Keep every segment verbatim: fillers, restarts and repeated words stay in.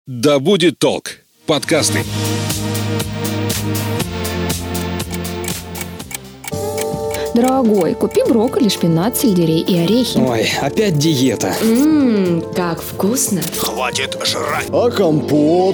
Да будет толк. Подкасты. Дорогой, купи брокколи, шпинат, сельдерей и орехи. Ой, опять диета. Ммм, как вкусно. Хватит жрать. А компот?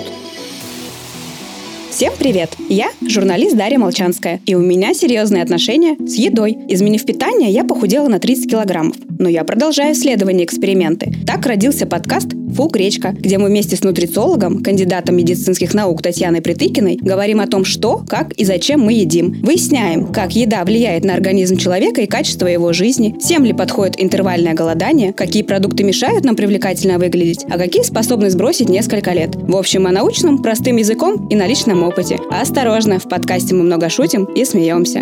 Всем привет! Я журналист Дарья Молчанская, и у меня серьезные отношения с едой. Изменив питание, я похудела на тридцать килограммов. Но я продолжаю исследования и эксперименты. Так родился подкаст «Фу, гречка», где мы вместе с нутрициологом, кандидатом медицинских наук Татьяной Притыкиной, говорим о том, что, как и зачем мы едим. Выясняем, как еда влияет на организм человека и качество его жизни, всем ли подходит интервальное голодание, какие продукты мешают нам привлекательно выглядеть, а какие способны сбросить несколько лет. В общем, о научном, простым языком и на личном опыте. Осторожно, в подкасте мы много шутим и смеемся.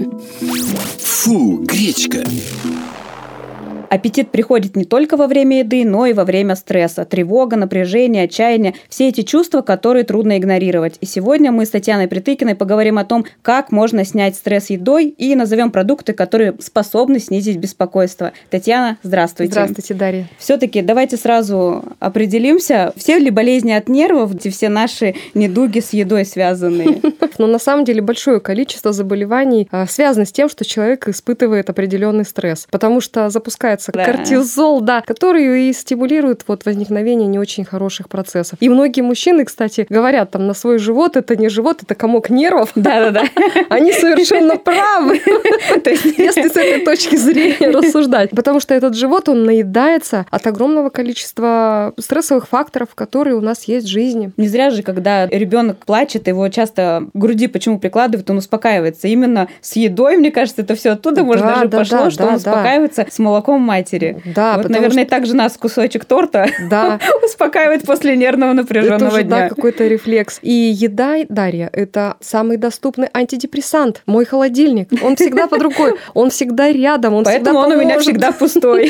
Фу, гречка. Аппетит приходит не только во время еды, но и во время стресса. Тревога, напряжение, отчаяние – все эти чувства, которые трудно игнорировать. И сегодня мы с Татьяной Притыкиной поговорим о том, как можно снять стресс едой, и назовем продукты, которые способны снизить беспокойство. Татьяна, здравствуйте. Здравствуйте, Дарья. Все-таки давайте сразу определимся, все ли болезни от нервов, все наши недуги с едой связаны? Но на самом деле большое количество заболеваний связано с тем, что человек испытывает определенный стресс, потому что запускается Да. кортизол, да, который и стимулирует вот возникновение не очень хороших процессов. И многие мужчины, кстати, говорят там на свой живот, это не живот, это комок нервов. Да-да-да. Они совершенно правы. То есть, если с этой точки зрения рассуждать. Потому что этот живот, он наедается от огромного количества стрессовых факторов, которые у нас есть в жизни. Не зря же, когда ребенок плачет, его часто к груди почему прикладывают, он успокаивается. Именно с едой, мне кажется, это все оттуда, может, Да, даже да, пошло, да, что да, он успокаивается с молоком матери. Да, вот, потому наверное, что- так же нас кусочек торта Да. успокаивает после нервного Это напряженного уже, дня. да, какой-то рефлекс. И еда, Дарья, это самый доступный антидепрессант. Мой холодильник. Он всегда под рукой. Он всегда рядом. Он Поэтому всегда он у меня поможет. всегда пустой.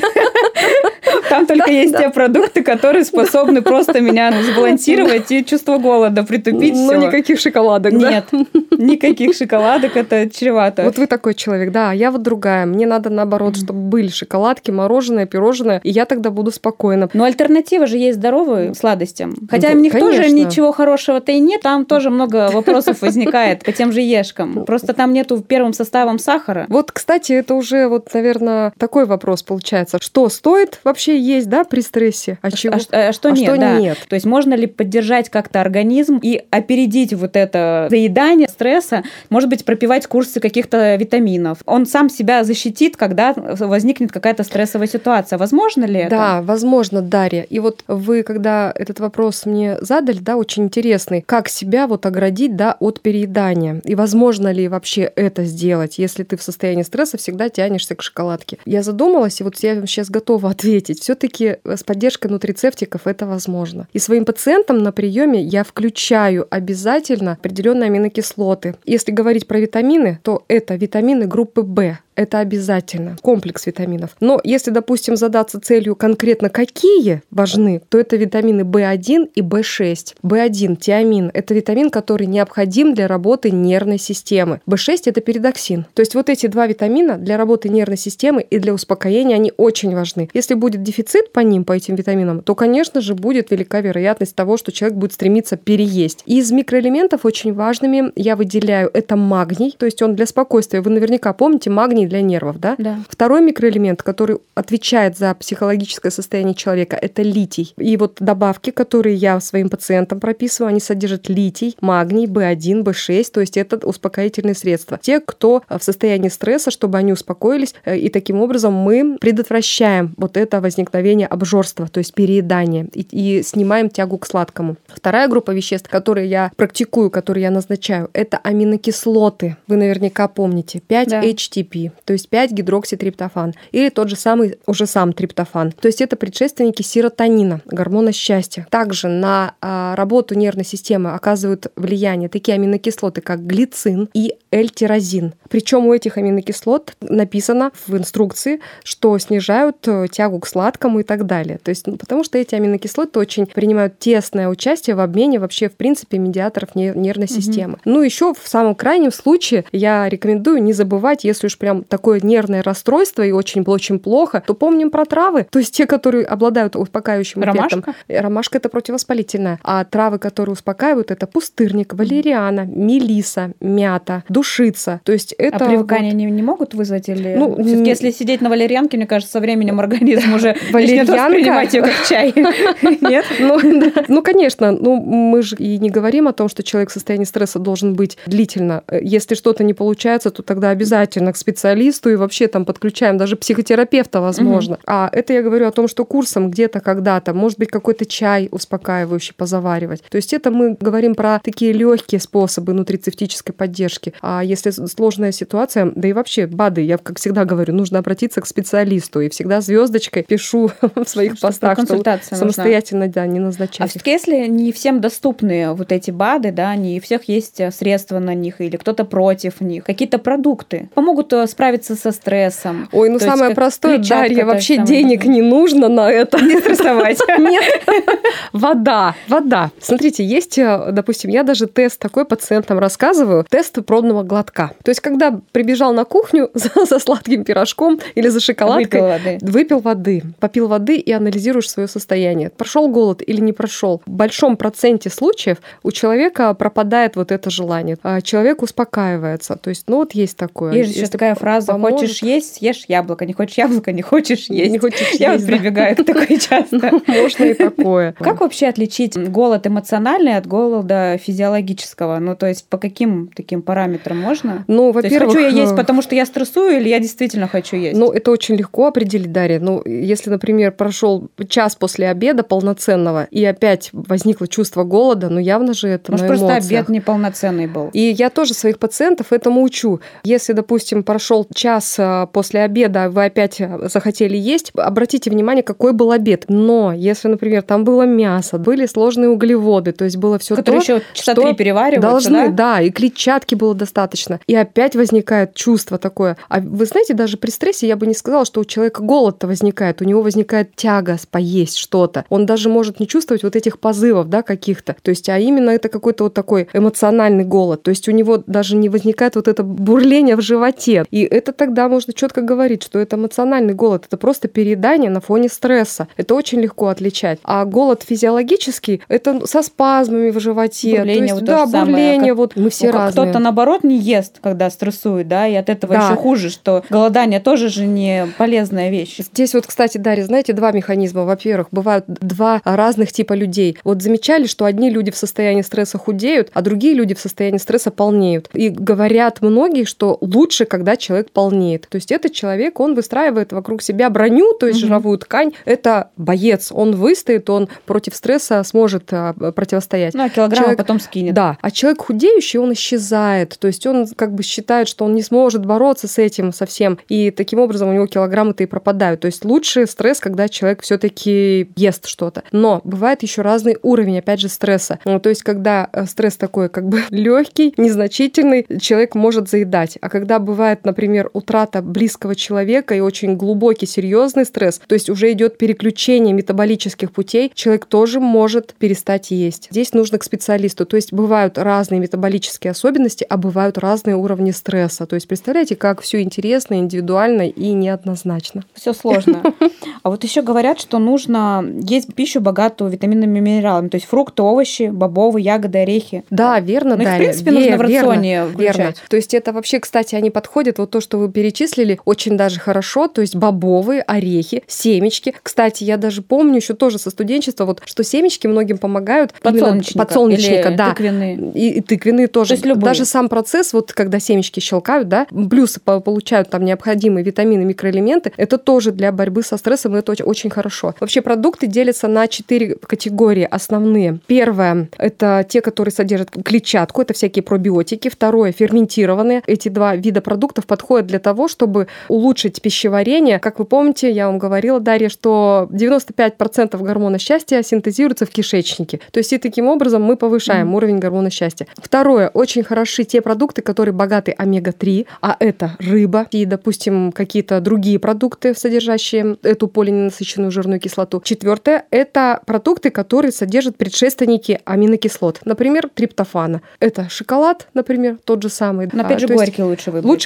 Там только есть те продукты, которые способны просто меня сбалансировать и чувство голода притупить. Но всё. никаких шоколадок, да? Нет, никаких шоколадок, это чревато. Вот вы такой человек, да, а я вот другая. Мне надо, наоборот, чтобы были шоколадки, мороженое, пирожное, и я тогда буду спокойна. Но альтернатива же есть здоровым сладостям. Хотя Ну, в них тоже конечно. ничего хорошего-то и нет. Там тоже много вопросов возникает по тем же ешкам. Просто там нету первым составом сахара. Вот, кстати, это уже, вот, наверное, такой вопрос получается. Что стоит вообще есть, да, при стрессе? А, чего? А, ш- а что А нет, что да. нет? То есть можно ли поддержать как-то организм и опередить вот это заедание стресса? Может быть, пропивать курсы каких-то витаминов. Он сам себя защитит, когда возникнет какая-то стрессовая ситуация. Возможно ли это? Да, возможно, Дарья. И вот вы, когда этот вопрос мне задали, да, очень интересный, как себя вот оградить, да, от переедания? И возможно ли вообще это сделать, если ты в состоянии стресса всегда тянешься к шоколадке? Я задумалась, и вот я вам сейчас готова ответить. Все-таки с поддержкой нутрицептиков это возможно. И своим пациентам на приеме я включаю обязательно определенные аминокислоты. Если говорить про витамины, то это витамины группы В. Это обязательно. Комплекс витаминов. Но если, допустим, задаться целью конкретно какие важны, то это витамины В один и В шесть. В один, тиамин, это витамин, который необходим для работы нервной системы. В шесть это передоксин. То есть вот эти два витамина для работы нервной системы и для успокоения, они очень важны. Если будет дефицит по ним, по этим витаминам, то, конечно же, будет велика вероятность того, что человек будет стремиться переесть. Из микроэлементов очень важными я выделяю это магний, то есть он для спокойствия. Вы наверняка помните магний для нервов, да? Да. Второй микроэлемент, который отвечает за психологическое состояние человека, это литий. И вот добавки, которые я своим пациентам прописываю, они содержат литий, магний, В один, В шесть, то есть это успокоительные средства. Те, кто в состоянии стресса, чтобы они успокоились, и таким образом мы предотвращаем вот это возникновение обжорства, то есть переедание, и, и снимаем тягу к сладкому. Вторая группа веществ, которые я практикую, которые я назначаю, это аминокислоты. Вы наверняка помните. пять эйч ти пи, то есть пять гидрокситриптофан, или тот же самый уже сам триптофан. То есть это предшественники серотонина, гормона счастья. Также на а, работу нервной системы оказывают влияние такие аминокислоты, как глицин и L-тирозин. Причем у этих аминокислот написано в инструкции, что снижают тягу к сладкому и так далее. То есть, ну, потому что эти аминокислоты очень принимают тесное участие в обмене вообще, в принципе, медиаторов нервной системы. Mm-hmm. Ну, еще в самом крайнем случае я рекомендую не забывать, если уж прям такое нервное расстройство и очень-очень плохо, то помним про травы, то есть те, которые обладают успокаивающим эффектом. Ромашка? Ромашка – это противовоспалительная. А травы, которые успокаивают, это пустырник, валериана, мелиса, мята, душица. То есть это а привыкание вот... не, не могут вызвать? Или... Ну, Всё-таки, если сидеть на валерьянке, мне кажется, со временем организм уже начнет Валерьянка? воспринимать ее как чай. Нет? Ну, да. Ну, конечно, ну, мы же и не говорим о том, что человек в состоянии стресса должен быть длительно. Если что-то не получается, то тогда обязательно к специалисту и вообще там подключаем даже психотерапевта, возможно. Угу. А это я говорю о том, что курсом где-то когда-то, может быть, какой-то чай успокаивающий позаваривать. То есть это мы говорим про такие легкие способы нутрицептической поддержки. А если сложная ситуация, да и вообще БАДы, я как всегда говорю, нужно обратиться к специалисту. И всегда звездочкой пишу в своих что постах, что самостоятельно да, не назначать. А все-таки если не всем доступны вот эти БАДы, да, не у всех есть средства на них, или кто-то против них, какие-то продукты помогут справиться со стрессом. Ой, ну то самое есть, простое, Дарья, вообще денег не нужно на это. Не стрессовать. Нет. Вода, вода. Смотрите, есть, допустим, я даже тест такой пациентам рассказываю, тест пробного глотка. То есть, когда прибежал на кухню за, за сладким пирожком или за шоколадкой, выпил воды. выпил воды, попил воды и анализируешь свое состояние. Прошел голод или не прошел. В большом проценте случаев у человека пропадает вот это желание. Человек успокаивается. То есть, ну вот есть такое. Есть же еще такая фраза: поможет... хочешь есть, съешь яблоко, не хочешь яблоко, не хочешь есть. Не хочешь Я есть, вот прибегаю к такой часто. Можно и такое. Как вообще отличить голод эмоциональный от голода физиологического? Ну, то есть по каким таким параметрам можно? Ну, во-первых... Хочу я есть, потому что я стрессую, или я действительно хочу есть? Ну, это очень легко определить, Дарья. Ну, если, например, прошел час после обеда полноценного, и опять возникло чувство голода, ну, явно же это Может, на эмоциях. просто обед неполноценный был. И я тоже своих пациентов этому учу. Если, допустим, прошел час после обеда, вы опять захотели есть, обратите внимание, какой был обед. Но если, например, там было мясо, были сложные углеводы, то есть было все то, которые еще часа три перевариваются, должны, да? да, и клетчатки было достаточно. И опять возникает чувство такое. А вы знаете, даже при стрессе я бы не сказала, что у человека голод-то возникает, у него возникает тяга поесть что-то. Он даже может не чувствовать вот этих позывов, да, каких-то. То есть, а именно это какой-то вот такой эмоциональный голод. То есть у него даже не возникает вот это бурление в животе. И это тогда можно четко говорить, что это эмоциональный голод. Это просто переедание на фоне стресса. Это очень легко отличать. А голод физиологический — это со спазмами в животе. Бурление, то есть, вот да, бурление. Как... Вот мы все ну, разные. Кто-то, наоборот, не ест, когда стрессует, да, и от этого Да. еще хуже, что голодание тоже же не полезная вещь. Здесь вот, кстати, Дарья, знаете, два механизма. Во-первых, бывают два разных типа людей. Вот замечали, что одни люди в состоянии стресса худеют, а другие люди в состоянии стресса полнеют. И говорят многие, что лучше, когда человек полнеет. То есть этот человек, он выстраивает вокруг себя броню, то есть угу. жировую ткань. Это боец. Он выстоит, он против стресса сможет противостоять. Ну, а килограммы человек... потом скинет. Да. А человек худеющий, он исчезает. То есть он как бы считает, что он не сможет бороться с этим совсем. И таким образом у него килограммы-то и пропадают. То есть лучше стресс, когда человек все-таки ест что-то. Но бывает еще разный уровень, опять же, стресса. Ну, то есть когда стресс такой как бы легкий, незначительный, человек может заедать. А когда бывает, например, утрата близкого человека и очень глубокий, серьезный стресс, то есть уже идет переключение метаболических путей, человек тоже может перестать есть. Здесь нужно к специалисту. То есть бывают разные метаболические особенности, а бывают разные уровни стресса. То есть представляете, как все интересно, индивидуально и неоднозначно. Все сложно. А вот еще говорят, что нужно есть пищу, богатую витаминами и минералами, то есть фрукты, овощи, бобовые, ягоды, орехи. Да, верно, ну, Дарья. В принципе, Вер, нужно в рационе верно, включать. Верно. То есть это вообще, кстати, они подходят, вот то, что вы перечислили, очень даже хорошо, то есть бобовые, орехи, семечки. Кстати, я даже помню еще тоже со студенчества, вот, что семечки многим помогают. Подсолнечника. Подсолнечника, да. Тыквенные. И, и тыквенные тоже. То есть любые. Даже сам процесс, вот когда семечки щелкают, да, плюс получают там необходимые витамины, микроэлементы, это тоже для борьбы со стрессом, и это очень, очень хорошо. Вообще продукты делятся на четыре категории основные. Первое – это те, которые содержат клетчатку, это всякие пробиотики. Второе – ферментированные. Эти два вида продуктов подходят для того, чтобы улучшить пищеварение. Как вы помните, я вам говорила, Дарья, что девяносто пять процентов гормона счастья синтезируется в кишечнике. То есть и таким образом мы повышаем mm. уровень гормона счастья. Второе – очень хороши те продукты, которые богаты омега три, а это рыба и, допустим, какие-то другие продукты, содержащие эту полиненасыщенную жирную кислоту. Четвертое – это продукты, которые содержат предшественники аминокислот, например, триптофана. Это шоколад, например, тот же самый. Но опять а, же горький лучше выбрать. Лучше горький,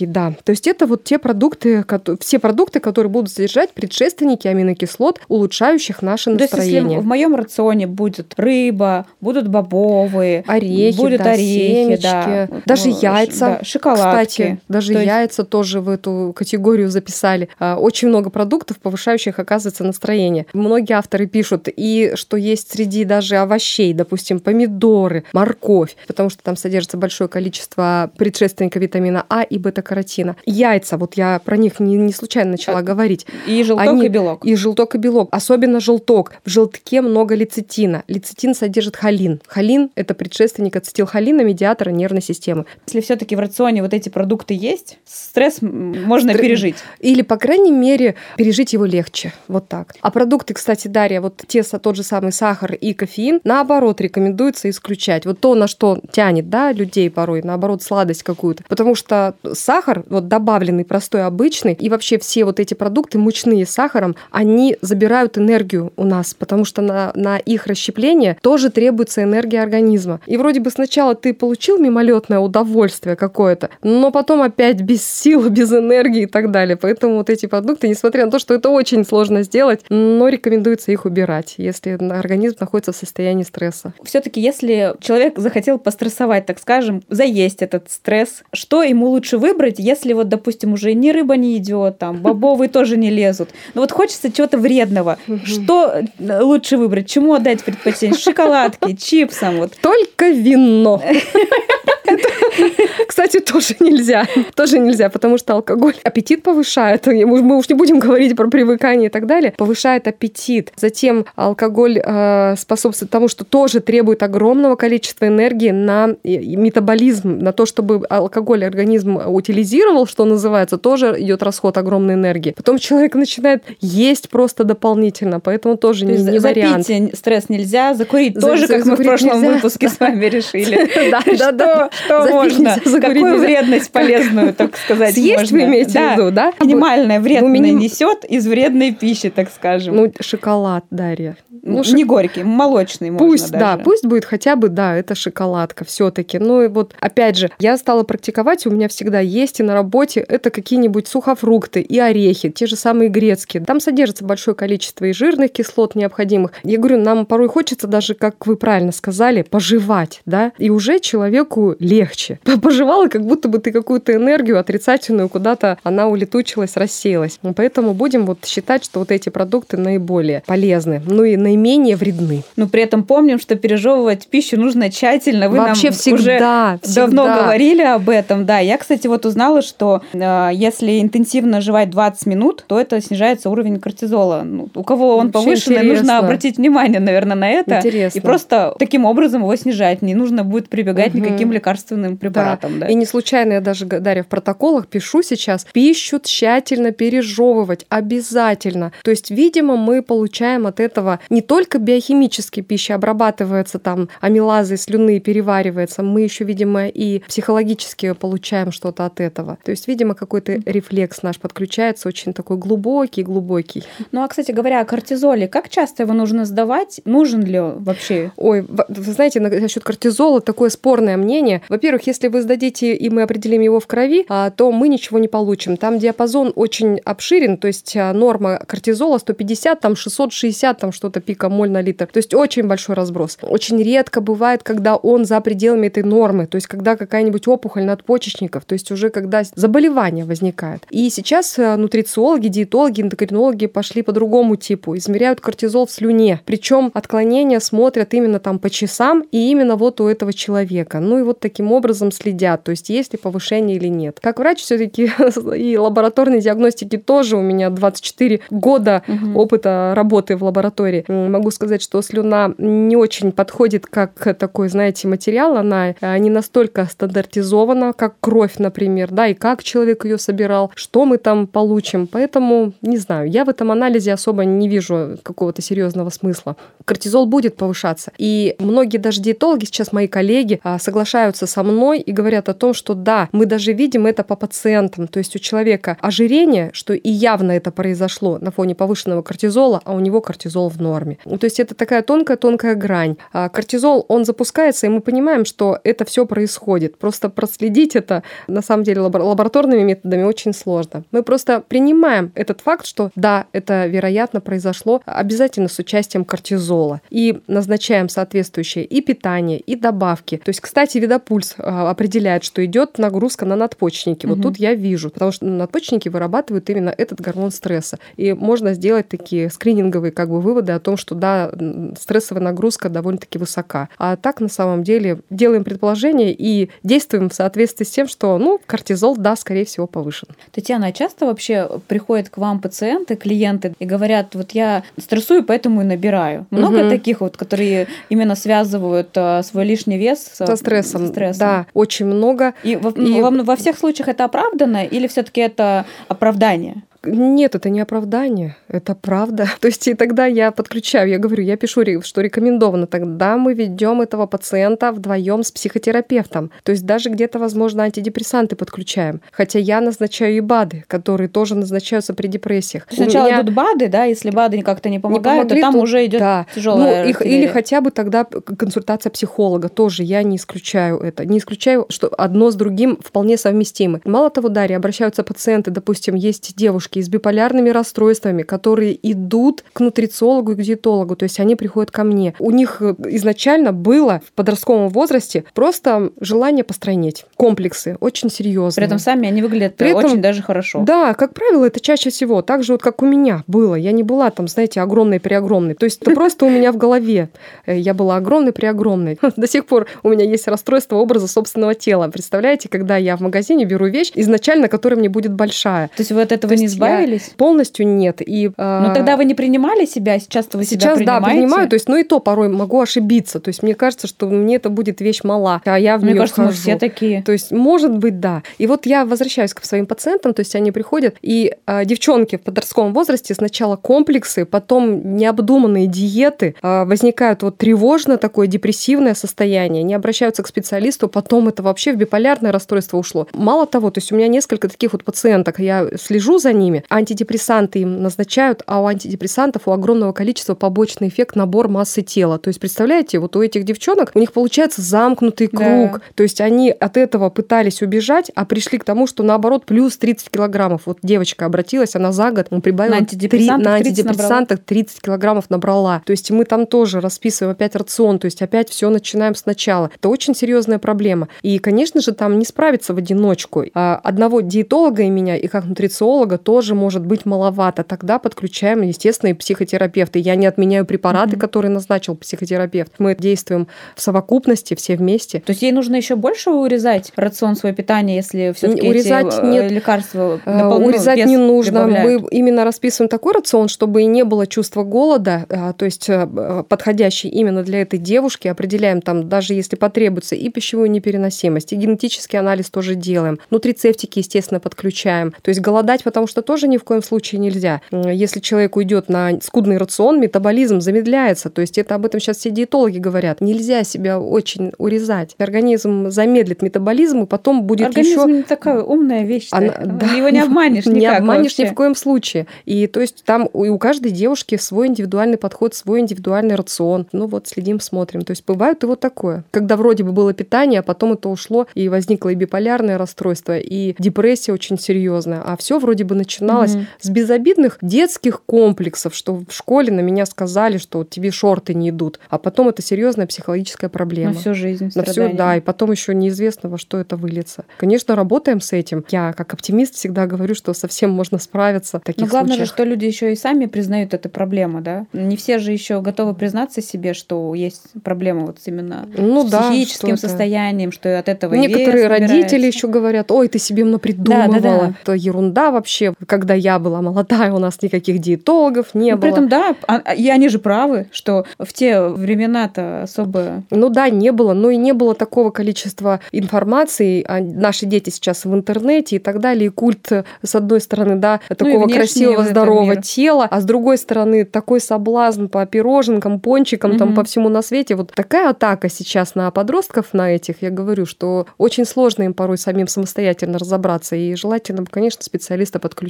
да. То есть это вот те продукты, все продукты, которые будут содержать предшественники аминокислот, улучшающих наше настроение. То есть, если в моем рационе будет рыба, будут бобовые, орехи, будут да, орехи, семечки, да, даже яйца, да, шоколадки. Кстати, даже То есть... яйца тоже в эту категорию записали. Очень много продуктов, повышающих, оказывается, настроение. Многие авторы пишут, и что есть среди даже овощей, допустим, помидоры, морковь, потому что там содержится большое количество предшественников витамина А и бета-каротина. Яйца, вот я про них не, не случайно начала а, говорить. И желток, Они, и белок. И желток, и белок. Особенно желток. В желтке много лецитина. Лецитин содержит холин. Холин – это предшественник ацетилхолина, медиатора нервной системы. Если все-таки в рационе вот эти продукты есть, стресс можно Стр... пережить. Или, по крайней мере, пережить его легче. Вот так. А продукты, кстати, Дарья, вот те, тот же самый сахар и кофеин, наоборот, рекомендуется исключать. Вот то, на что тянет, да, людей порой, наоборот, сладость какую-то. Потому что сахар, вот добавленный, простой, обычный, и вообще все вот эти продукты, мучные с сахаром, они забирают энергию у нас, потому что на, на их расщепление тоже требуется энергия организма. И вроде бы сначала ты получил мимолетное удовольствие какое-то, но потом опять без сил, без энергии и так далее. Поэтому вот эти продукты, несмотря на то, что это очень сложно сделать, но рекомендуется их убирать, если организм находится в состоянии стресса. Все-таки, если человек захотел пострессовать, так скажем, заесть этот стресс, что ему лучше выбрать, если вот, допустим, уже ни рыба не идет, там, бобовые тоже не лезут. Но вот хочется чего-то вредного. Что лучше выбрать? Чему отдать предпочтение? Шоколадки, чипсам? Вот. Только вино. Кстати, тоже нельзя. Тоже нельзя, потому что алкоголь аппетит повышает. Мы уж не будем говорить про привыкание и так далее. Повышает аппетит. Затем алкоголь э, способствует тому, что тоже требует огромного количества энергии на метаболизм, на то, чтобы алкоголь организм утилизировал, что называется, тоже идет расход огромной энергии. Потом человек начинает есть просто дополнительно, поэтому тоже не, не вариант. Запить стресс нельзя, закурить тоже, как мы в прошлом выпуске с вами решили. Да, да. Что можно? Какую вредность полезную, так сказать, можно? Съесть вы имеете в виду, да? Минимальная вредность несет из вредной пищи, так скажем. Ну, шоколад, Дарья. Ну, не горький, молочный можно пусть, даже. Да, пусть будет хотя бы, да, это шоколадка все-таки. Ну и вот, опять же, я стала практиковать, у меня всегда есть и на работе это какие-нибудь сухофрукты и орехи, те же самые грецкие. Там содержится большое количество и жирных кислот необходимых. Я говорю, нам порой хочется даже, как вы правильно сказали, пожевать, да, и уже человеку легче. Пожевала, как будто бы ты какую-то энергию отрицательную куда-то, она улетучилась, рассеялась. Поэтому будем вот считать, что вот эти продукты наиболее полезны. Ну и наименее вредны. Но при этом помним, что пережевывать пищу нужно тщательно. Вы Вообще нам всегда, уже всегда. давно говорили об этом. Да, я, кстати, вот узнала, что э, если интенсивно жевать двадцать минут, то это снижается уровень кортизола. Ну, у кого он Вообще повышенный, интересно. Нужно обратить внимание, наверное, на это. Интересно. И просто таким образом его снижать. Не нужно будет прибегать угу. никаким лекарственным препаратам. Да. Да. И не случайно я даже, Дарья, в протоколах пишу сейчас, пищу тщательно пережевывать обязательно. То есть, видимо, мы получаем от этого не только биохимически пища обрабатывается, там амилазы слюны переваривается, мы еще, видимо, и психологически получаем что-то от этого. То есть, видимо, какой-то рефлекс наш подключается, очень такой глубокий-глубокий. Ну, а, кстати говоря, о кортизоле, как часто его нужно сдавать? Нужен ли он вообще? Ой, вы знаете, насчет кортизола такое спорное мнение. Во-первых, если вы сдадите, и мы определим его в крови, то мы ничего не получим. Там диапазон очень обширен, то есть норма кортизола сто пятьдесят, там шестьсот шестьдесят, там что-то пикомоль на литр. То есть очень большой разброс. Очень редко бывает, когда он за пределами этой нормы, то есть когда какая-нибудь опухоль надпочечников, то есть уже когда заболевание возникает. И сейчас нутрициологи, диетологи, эндокринологи пошли по другому типу, измеряют кортизол в слюне. Причем отклонения смотрят именно там по часам и именно вот у этого человека. Ну и вот таким образом следят, то есть есть ли повышение или нет. Как врач все-таки и лабораторной диагностики тоже у меня двадцать четыре года угу. опыта работы в лаборатории. Могу сказать, что слюна не очень подходит как такой, знаете, материал. Она не настолько стандартизована, как кровь, например, да, и как человек ее собирал, что мы там получим. Поэтому, не знаю, я в этом анализе особо не вижу какого-то серьезного смысла. Кортизол будет повышаться. И многие даже диетологи, сейчас мои коллеги, соглашаются со мной и говорят о том, что да, мы даже видим это по пациентам. То есть у человека ожирение, что и явно это произошло на фоне повышенного кортизола, а у него кортизол в норме. нормами. То есть это такая тонкая-тонкая грань. А кортизол, он запускается, и мы понимаем, что это все происходит. Просто проследить это, на самом деле, лабораторными методами очень сложно. Мы просто принимаем этот факт, что да, это, вероятно, произошло обязательно с участием кортизола. И назначаем соответствующее и питание, и добавки. То есть, кстати, Видопульс определяет, что идет нагрузка на надпочечники. Угу. Вот тут я вижу, потому что надпочечники вырабатывают именно этот гормон стресса. И можно сделать такие скрининговые как бы выводы о том, что да, стрессовая нагрузка довольно-таки высока. А так, на самом деле, делаем предположение и действуем в соответствии с тем, что, ну, кортизол, да, скорее всего, повышен. Татьяна, а часто вообще приходят к вам пациенты, клиенты и говорят, вот я стрессую, поэтому и набираю. Много угу. таких вот, которые именно связывают а, свой лишний вес со, со, стрессом. со стрессом? Да, очень много. И, во, и... Во, во всех случаях это оправдано или все-таки это оправдание? Нет, это не оправдание, это правда. То есть и тогда я подключаю, я говорю, я пишу, что рекомендовано. Тогда мы ведем этого пациента вдвоем с психотерапевтом. То есть даже где-то, возможно, антидепрессанты подключаем. Хотя я назначаю и БАДы, которые тоже назначаются при депрессиях. Сначала меня... идут БАДы, да, если БАДы как-то не помогают, не помогли, то там то... уже идет да. тяжелая ну, их, или хотя бы тогда консультация психолога. Тоже я не исключаю это. Не исключаю, что одно с другим вполне совместимы. Мало того, Дарья, обращаются пациенты, допустим, есть девушки с биполярными расстройствами, которые идут к нутрициологу и к диетологу, то есть они приходят ко мне. У них изначально было в подростковом возрасте просто желание постройнеть. Комплексы очень серьезные. При этом сами они выглядят При этом, очень даже хорошо. Да, как правило, это чаще всего. Так же, вот как у меня было. Я не была там, знаете, огромной-преогромной. То есть это просто у меня в голове. Я была огромной-преогромной. До сих пор у меня есть расстройство образа собственного тела. Представляете, когда я в магазине беру вещь, изначально, которая мне будет большая. То есть вы от этого не избавились? Полностью нет. И, Но тогда вы не принимали себя, сейчас-то вы сейчас, себя принимаете? Сейчас, да, принимаю. То есть, ну и то порой могу ошибиться. То есть мне кажется, что мне это будет вещь мала, а я в Мне нее кажется, вхожу. мы все такие. То есть, может быть, да. И вот я возвращаюсь к своим пациентам, то есть они приходят, и а, девчонки в подростковом возрасте сначала комплексы, потом необдуманные диеты, а, возникают вот тревожное такое депрессивное состояние, не обращаются к специалисту, потом это вообще в биполярное расстройство ушло. Мало того, то есть у меня несколько таких вот пациенток, я слежу за ними, антидепрессанты им назначают, а у антидепрессантов у огромного количества побочный эффект набор массы тела. То есть, представляете, вот у этих девчонок у них получается замкнутый круг. Да. То есть они от этого пытались убежать, а пришли к тому, что наоборот плюс тридцать килограммов. Вот девочка обратилась, она за год прибавила на антидепрессантах, на антидепрессантах тридцать килограммов набрала. То есть мы там тоже расписываем опять рацион, то есть опять все начинаем сначала. Это очень серьезная проблема. И, конечно же, там не справиться в одиночку. Одного диетолога и меня, и как нутрициолога тоже может быть маловато. Тогда подключаем, естественно, и психотерапевта. Я не отменяю препараты, mm-hmm. которые назначил психотерапевт. Мы действуем в совокупности, все вместе. То есть ей нужно еще больше урезать рацион своего питания, если все-таки урезать эти нет. лекарства допол- урезать ну, не нужно. прибавляют. Мы именно расписываем такой рацион, чтобы и не было чувства голода, то есть подходящий именно для этой девушки. Определяем там, даже если потребуется, и пищевую непереносимость, и генетический анализ тоже делаем. Нутрицептики, естественно, подключаем. То есть голодать, потому что тоже ни в коем случае нельзя. Если человек уйдет на скудный рацион, метаболизм замедляется. То есть это об этом сейчас все диетологи говорят. Нельзя себя очень урезать. Организм замедлит метаболизм, и потом будет Организм еще... Организм не такая умная вещь. Она... Да. Его не обманешь никак. Не обманешь вообще. ни в коем случае. И то есть там у каждой девушки свой индивидуальный подход, свой индивидуальный рацион. Ну вот следим, смотрим. То есть бывает и вот такое. Когда вроде бы было питание, а потом это ушло, и возникло и биполярное расстройство, и депрессия очень серьезная. А все вроде бы начиналось mm-hmm. с безобидных детских комплексов, что в школе на меня сказали, что вот тебе шорты не идут. А потом это серьезная психологическая проблема. На всю жизнь На всю, да, и потом еще неизвестно, во что это выльется. Конечно, работаем с этим. Я, как оптимист, всегда говорю, что совсем можно справиться в таких Но главное случаях. же, что люди еще и сами признают эту проблему, да? Не все же еще готовы признаться себе, что есть проблема вот именно ну, с да, психическим что состоянием, что от этого некоторые вес родители набирается. еще говорят: ой, ты себе напридумывала. Да, да, да. Это ерунда вообще. Когда я была молодая, у нас никаких диетологов не Но было. При этом, да, и они же правы, что в те времена-то особо... Ну да, не было, но и не было такого количества информации. Наши дети сейчас в интернете и так далее. И культ, с одной стороны, да, такого ну, красивого, здорового тела, а с другой стороны, такой соблазн по пироженкам, пончикам, угу. там по всему на свете. Вот такая атака сейчас на подростков, на этих, я говорю, что очень сложно им порой самим самостоятельно разобраться. И желательно, конечно, специалиста подключить.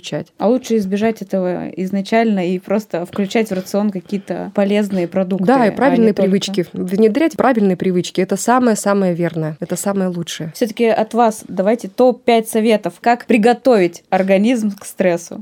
переключать. А лучше избежать этого изначально и просто включать в рацион какие-то полезные продукты. Да, и правильные а привычки. Только... Внедрять правильные привычки. Это самое-самое верное. Это самое лучшее. Все-таки от вас давайте топ пять советов, как приготовить организм к стрессу.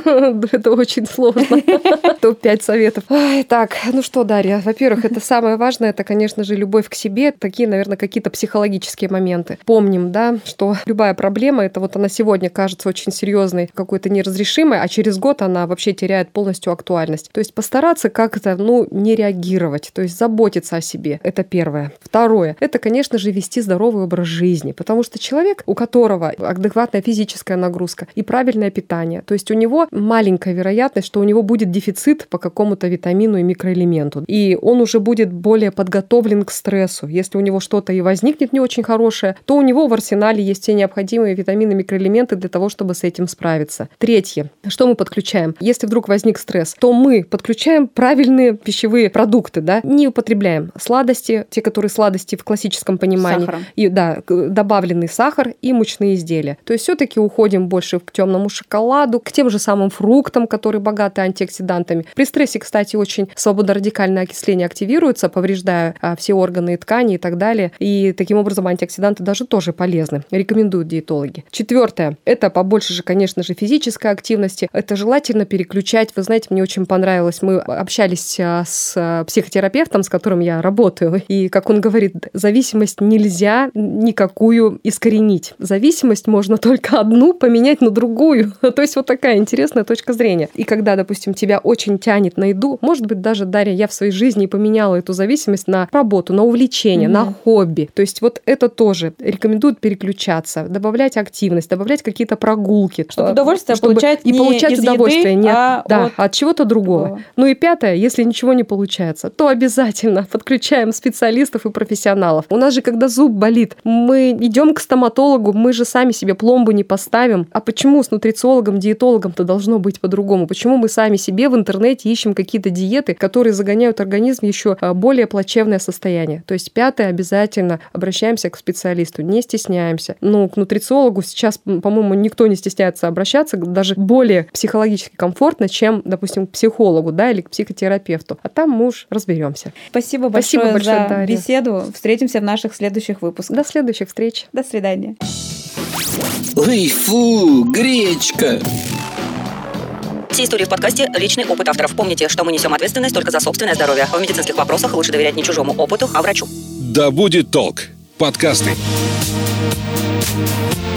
Это очень сложно. топ пять советов. Так, ну что, Дарья, во-первых, это самое важное, это, конечно же, любовь к себе. Такие, наверное, какие-то психологические моменты. Помним, да, что любая проблема, это вот она сегодня кажется очень серьезной, какой-то неразрешимой, а через год она вообще теряет полностью актуальность. То есть постараться как-то, ну, не реагировать, то есть заботиться о себе. Это первое. Второе. Это, конечно же, вести здоровый образ жизни, потому что человек, у которого адекватная физическая нагрузка и правильное питание, то есть у него маленькая вероятность, что у него будет дефицит по какому-то витамину и микроэлементу. И он уже будет более подготовлен к стрессу. Если у него что-то и возникнет не очень хорошее, то у него в арсенале есть все необходимые витамины, микроэлементы для того, чтобы с этим справиться. Третье. Что мы подключаем? Если вдруг возник стресс, то мы подключаем правильные пищевые продукты, да, не употребляем сладости, те, которые сладости в классическом понимании. Сахаром. И, да, добавленный сахар и мучные изделия. То есть все-таки уходим больше к темному шоколаду, к тем же самым фруктам, которые богаты антиоксидантами. При стрессе, кстати, очень свободорадикальное окисление активируется, повреждая а, все органы и ткани и так далее. И таким образом антиоксиданты даже тоже полезны. Рекомендуют диетологи. Четвертое. Это побольше же, конечно же, физической активности. Это желательно переключать. Вы знаете, мне очень понравилось. Мы общались а, с психотерапевтом, с которым я работаю. И, как он говорит, зависимость нельзя никакую искоренить. Зависимость можно только одну поменять на другую. То есть вот такая интересная точка зрения. И когда, допустим, тебя очень тянет на еду, может быть, даже, Дарья, я в своей жизни поменяла эту зависимость на работу, на увлечение, mm-hmm. на хобби. То есть вот это тоже рекомендуют переключаться, добавлять активность, добавлять какие-то прогулки. Чтобы удовольствие чтобы получать и не получать из удовольствие, еды, не а да, от... от чего-то другого. другого. Ну и пятое, если ничего не получается, то обязательно подключаем специалистов и профессионалов. У нас же, когда зуб болит, мы идем к стоматологу, мы же сами себе пломбу не поставим. А почему с нутрициологом, диетологом-то должно быть по-другому? Почему мы сами себе в интернете ищем какие-то диеты, которые загоняют организм в еще более плачевное состояние? То есть пятое, обязательно обращаемся к специалисту, не стесняемся. Ну, к нутрициологу сейчас, по-моему, никто не стесняется обращаться, даже более психологически комфортно, чем, допустим, к психологу, да, или к психотерапевту. А там мы уж разберемся. Спасибо большое, Спасибо большое за Дарья. беседу. Встретимся в наших следующих выпусках. До следующих встреч. До свидания. Ой, фу, гречка. Все истории в подкасте – личный опыт авторов. Помните, что мы несем ответственность только за собственное здоровье. В медицинских вопросах лучше доверять не чужому опыту, а врачу. Да будет толк. Подкасты.